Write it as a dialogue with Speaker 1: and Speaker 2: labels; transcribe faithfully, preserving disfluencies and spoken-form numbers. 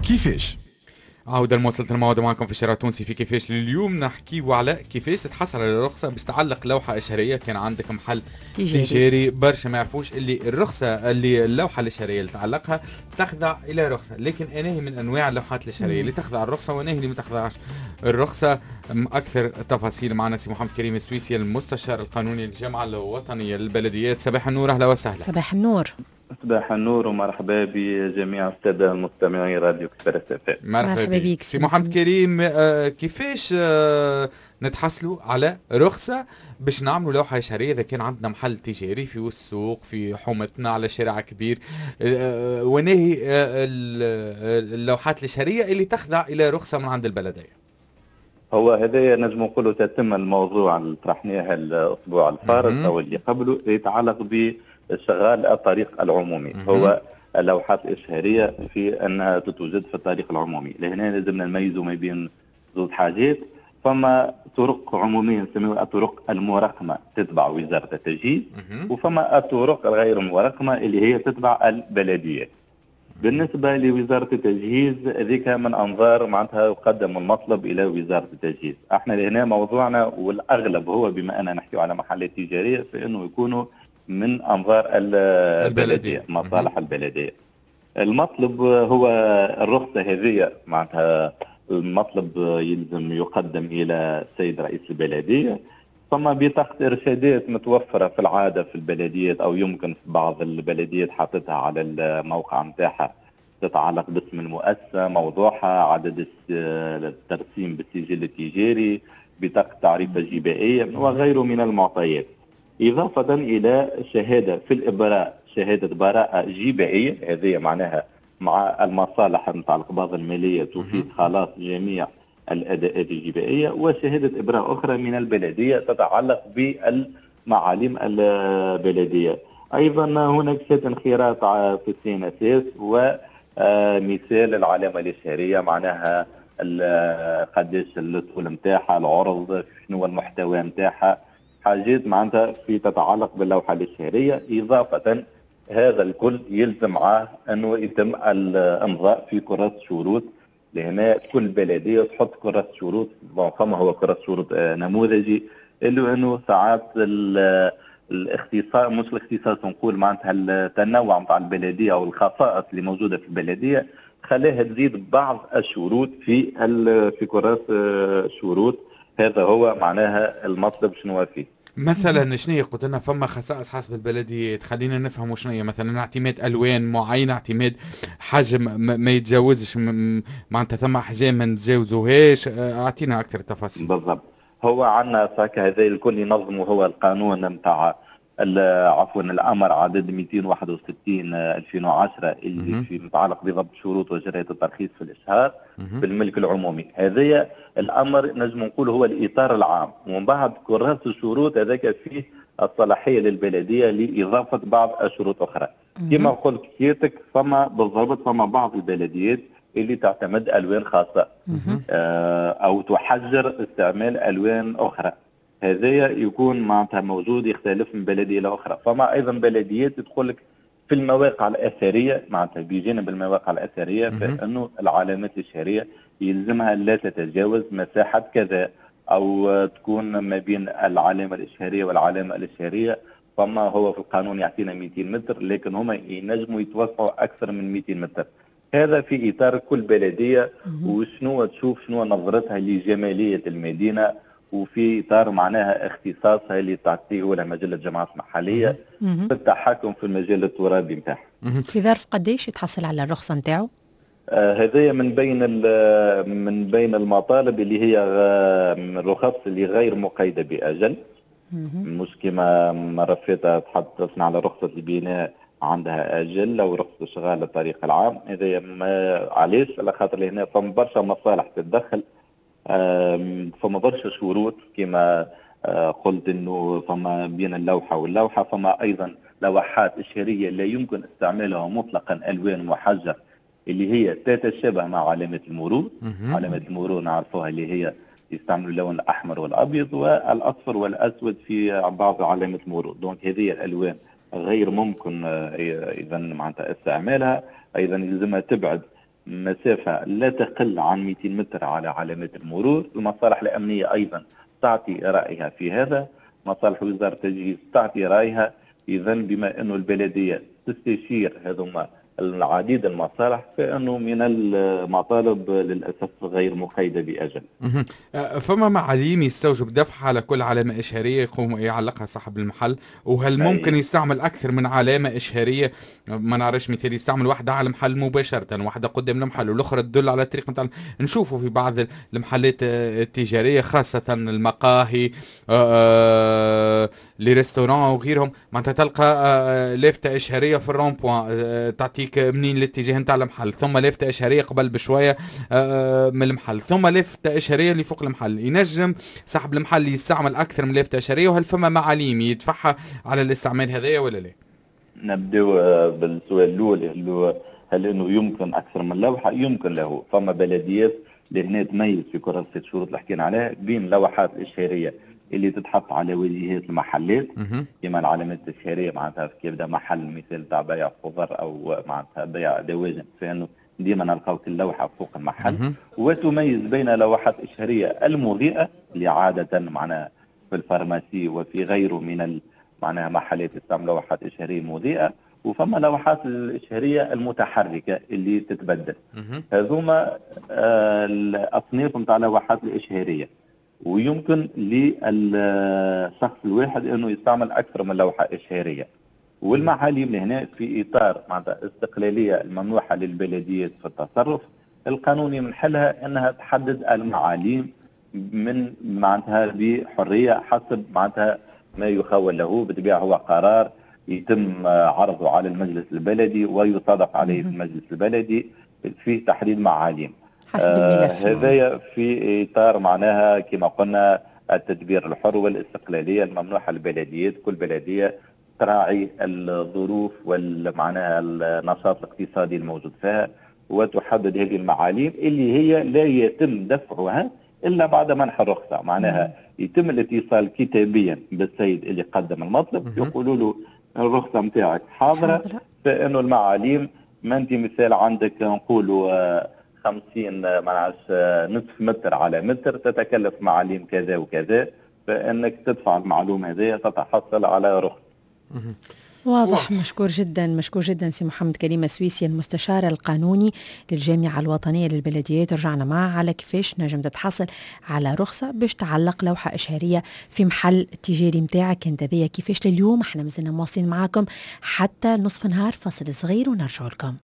Speaker 1: كيفاش.
Speaker 2: عودة لمواصلة الموعد معكم في الشارع التونسي في كيفاش. اليوم نحكيو على كيفاش تتحصل على الرخصة باش تعلق لوحة إشهارية. كان عندك محل
Speaker 3: تجاري,
Speaker 2: تجاري برشا ما يعرفوش اللي الرخصة اللي اللوحة الإشهارية اللي تعلقها تخضع إلى رخصة، لكن أناهي من أنواع اللوحات الإشهارية اللي تخضع الرخصة وأناهي اللي ما تخضعش الرخصة. أكثر تفاصيل معنا سي محمد كريم السويسي المستشار القانوني للجامعة الوطنية للبلديات. صباح النور، أهلا وسهلا.
Speaker 3: صباح النور.
Speaker 4: صباح النور ومرحبا بجميع السادة المستمعين راديو كسبرة سفاء.
Speaker 2: مرحبا بك سي محمد كريم. آه كيفاش آه نتحصلوا على رخصة باش نعملوا لوحة إشهارية إذا كان عندنا محل تجاري في السوق في حومتنا على شارع كبير، آه وناهي آه اللوحات الإشهارية اللي تخضع إلى رخصة من عند البلدية؟
Speaker 4: هو هذا نجم نقولوا تتم الموضوع اللي طرحناه الأسبوع الفارط أو اللي قبله يتعلق ب شغال الطريق العمومي. هو اللوحات الإشهارية في أنها تتوجد في الطريق العمومي. لهنا لازم نميزوا ما بين زوج حاجات. فما طرق عمومية نسميها الطرق المرقمة تتبع وزارة التجهيز، وفما الطرق الغير مرقمة اللي هي تتبع البلديات. بالنسبة لوزارة التجهيز ذيك من أنظار معناتها يقدم المطلب إلى وزارة التجهيز. احنا لهنا موضوعنا والأغلب هو بما أننا نحكي على محلات تجارية فإنه يكونوا من أنظار البلدية، مصالح البلدية. المطلب هو الرخصة هذه معناتها المطلب يلزم يقدم إلى السيد رئيس البلدية. ثم بطاقة إرشادات متوفرة في العادة في البلديات أو يمكن في بعض البلديات حاطتها على الموقع متاعها، تتعلق باسم المؤسسة، موضوعها، عدد الترسيم بالسجل التجاري، بطاقة تعريفة جبائية وغيره من المعطيات. إضافة إلى شهادة في الإبراء، شهادة براءة جبائية، هذه معناها مع المصالح المتعلقة ببعض المالية تفيد خلاص جميع الأداءات الجبائية، وشهادة إبراء أخرى من البلدية تتعلق بالمعالم البلدية. أيضا هناك شتى انخراط في السي أساس ومثال العلامة الإشهارية، معناها قداش الطول نتاعها، العرض، شنو المحتوى نتاعها، حاجات معناتها في تتعلق باللوحة الإشهارية. إضافة هذا الكل يلزم معاه أنه يتم الإمضاء في كراسة شروط. لهنا كل بلدية تحط كراسة شروط، فما هو كراسة شروط نموذجي، إلا أنه ساعات الاختصاص، مش الاختصاص نقول معناتها التنوع متاع البلدية أو الخصائص اللي موجودة في البلدية خلاها تزيد بعض الشروط في في كراسة شروط. هذا هو معناها المطلب شنو فيه.
Speaker 2: مثلا شنو قلت لنا فما خصائص حسب البلديات، خلينا نفهم شنو مثلا اعتماد الوان معينه، اعتماد حجم ما يتجاوزش معناتها ثم احجام ما نتجاوزوهاش. اعطينا اكثر تفاصيل.
Speaker 4: بالضبط. هو عندنا هكا هذا الكل ينظمه هو القانون نتاع عفوا الامر عدد مئتين وواحد وستين ألفين وعشرة اللي في متعلق بضبط شروط وجرية الترخيص في الاشهار بالملك العمومي. هذا الامر نجم نقول هو الاطار العام، ومن بعد كراسة الشروط هذاك فيه الصلاحيه للبلديه لاضافه بعض الشروط اخرى. كما قلت كيتك فما بالضبط فما بعض البلديات اللي تعتمد الوان خاصه آه او تحجر استعمال الوان اخرى. هذا يكون معناتها موجود يختلف من بلديه الى اخرى. فما ايضا بلديات تدخل لك في المواقع الاثريه، معناتها بجانب المواقع الاثريه فانه العلامات الاشهاريه يلزمها لا تتجاوز مساحه كذا، او تكون ما بين العلامه الاشهاريه والعلامه الاشهاريه فما هو في القانون يعطينا مئتين متر، لكن هما ينجموا يتوسعوا اكثر من مئتين متر. هذا في اطار كل بلديه وشنو تشوف شنو نظرتها لجماليه المدينه، وفي اطار معناها اختصاصها اللي تعطيه لها مجله الجماعات المحليه في التحكم في المجال الترابي نتاعها.
Speaker 3: في ظرف قديش يتحصل على الرخصه نتاعو؟
Speaker 4: آه هذايا من بين من بين المطالب اللي هي الرخص اللي غير مقيده باجل، مش كما مره فاتت تحدثنا على رخصه البناء عندها اجل او رخصه شغال الطريق العام. هذايا علاش؟ على خاطر هنا فما برشا مصالح تتدخل، فما برشا شروط كما قلت انه فما بين اللوحه واللوحه فما ايضا لوحات اشهاريه لا يمكن استعمالها مطلقا الوان محجر اللي هي تتشابه مع علامه المرور. علامه المرور نعرفوها اللي هي يستعملوا اللون الاحمر والابيض والاصفر والاسود في بعض علامات المرور. دونك هذه الالوان غير ممكن اذا معناتها استعمالها. ايضا يلزمها تبعد مسافة لا تقل عن مئتين متر على علامات المرور. المصالح الأمنية أيضا تعطي رأيها في هذا، مصالح وزارة التجهيز تعطي رأيها. إذا بما أن البلدية تستشير هذوما العديد المصالح، فإنه من المطالب للأسف غير مقيدة بأجل.
Speaker 2: فما معاليم يستوجب دفعها على كل علامة إشهارية يقوم يعلقها صاحب المحل؟ وهل ممكن يستعمل أكثر من علامة إشهارية؟ ما نعرفش، مثال يستعمل واحدة على المحل مباشرة، واحدة قدام المحل، والأخرى تدل على الطريق متاع. نشوفوا في بعض المحلات التجارية خاصة المقاهي لي ريستوران وغيرهم، معناتها تلقى لافتة إشهارية في الرون بوان تعطيك منين الاتجاه نتاع المحل، ثم لافتة إشهارية قبل بشوية من المحل، ثم لافتة إشهارية اللي فوق المحل. ينجم صاحب المحل يستعمل أكثر من لافتة إشهارية؟ وهل فما معاليم يدفعها على الاستعمال هذايا ولا لا؟
Speaker 4: نبدأ بالسؤال الأول، هل أنه يمكن أكثر من لوحة؟ يمكن له. فما بلديات لهنا تميز في كرة الست شروط اللي حكينا عليها بين لوحات إشهارية اللي تتحط على واجهات المحلات، كما العلامات الإشهارية معناتها كيف ده محل مثال تاع بيع خضر أو معناتها بيع دواجن، فإنه ديما نلقاو اللوحة فوق المحل. وتميز بين لوحات إشهارية المضيئة اللي عادة معناها في الفارماسي وفي غيره من معناها محلات تستعمل لوحات إشهارية مضيئة، وفما لوحات الإشهارية المتحركة اللي تتبدل. هذوما آه الأصناف نتاع لوحات الإشهارية، ويمكن للشخص الواحد انه يستعمل اكثر من لوحه اشهاريه. والمعاليم هنا في اطار معناتها استقلاليه الممنوحه للبلديات في التصرف القانوني، من حلها انها تحدد المعاليم من معناتها بحريه حسب معناتها ما يخول له. بالطبيعه هو قرار يتم عرضه على المجلس البلدي ويصادق عليه في المجلس البلدي في تحديد معاليم.
Speaker 3: آه
Speaker 4: هذايا في اطار معناها كما قلنا التدبير الحر والاستقلاليه الممنوحه للبلديات. كل بلديه تراعي الظروف والمعناها النشاط الاقتصادي الموجود فيها، وتحدد هذه المعاليم اللي هي لا يتم دفعها الا بعد منح الرخصه. معناها يتم الاتصال كتابيا بالسيد اللي قدم المطلب، يقولوا له الرخصه نتاعك حاضره، فانه المعاليم ما انت مثال عندك نقولوا خمسين معناش نصف متر على متر تتكلف معاليم كذا وكذا، فانك تدفع المعلومه هذه تتحصل على رخصه.
Speaker 3: واضح. مشكور جدا، مشكور جدا سي محمد كريم السويسي المستشار القانوني للجامعة الوطنية للبلديات. رجعنا معه على كيفاش نجم تتحصل على رخصة باش تعلق لوحة إشهارية في محل تجاري متاعك. كانت هذيا كيفاش لليوم. احنا مازلنا مواصلين معاكم حتى نصف نهار، فصل صغير ونرجع لكم.